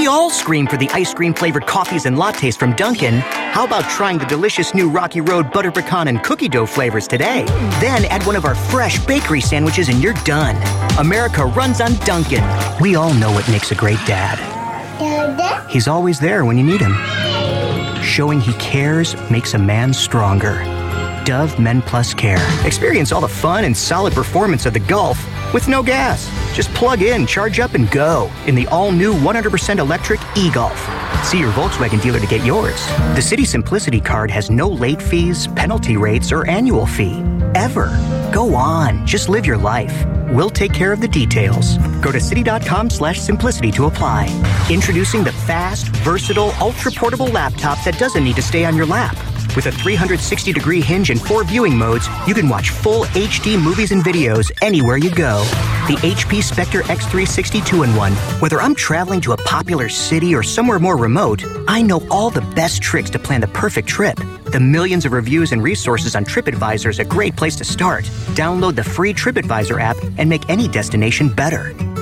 We all scream for the ice cream-flavored coffees and lattes from Dunkin'. How about trying the delicious new Rocky Road butter pecan and cookie dough flavors today? Then add one of our fresh bakery sandwiches and you're done. America runs on Dunkin'. We all know what makes a great dad. Dada? He's always there when you need him. Showing he cares makes a man stronger. Dove Men Plus Care. Experience all the fun and solid performance of the Golf with no gas. Just plug in, charge up, and go in the all-new 100% electric e-Golf. See your Volkswagen dealer to get yours. The Citi Simplicity Card has no late fees, penalty rates, or annual fee. Ever. Go on. Just live your life. We'll take care of the details. Go to Citi.com/simplicity to apply. Introducing the fast, versatile, ultra-portable laptop that doesn't need to stay on your lap. With a 360-degree hinge and 4 viewing modes, you can watch full HD movies and videos anywhere you go. The HP Spectre X360 2-in-1. Whether I'm traveling to a popular city or somewhere more remote, I know all the best tricks to plan the perfect trip. The millions of reviews and resources on TripAdvisor is a great place to start. Download the free TripAdvisor app and make any destination better.